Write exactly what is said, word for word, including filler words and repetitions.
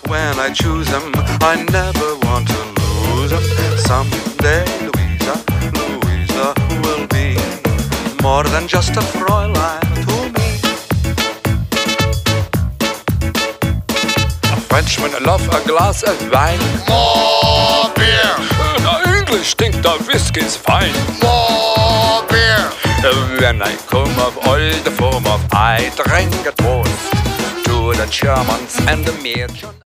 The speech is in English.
when I choose them. I never want to lose them. Someday Louisa, Louisa will be more than just a Fräulein to me. A Frenchman love a glass of wine. More beer, An English think the whiskey's fine. more beer. When I come of all the form of I drink a toast to the Germans and the Mädchen.